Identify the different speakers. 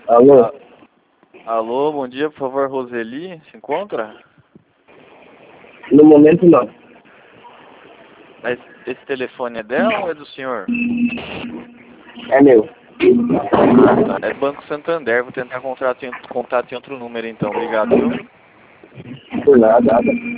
Speaker 1: Alô?
Speaker 2: Alô, bom dia, por favor, Roseli, se encontra?
Speaker 1: No momento não.
Speaker 2: Mas esse telefone é dela ou é do senhor?
Speaker 1: É meu.
Speaker 2: Ah, tá. É Banco Santander, vou tentar contato em outro número então, obrigado, viu?
Speaker 1: Por nada.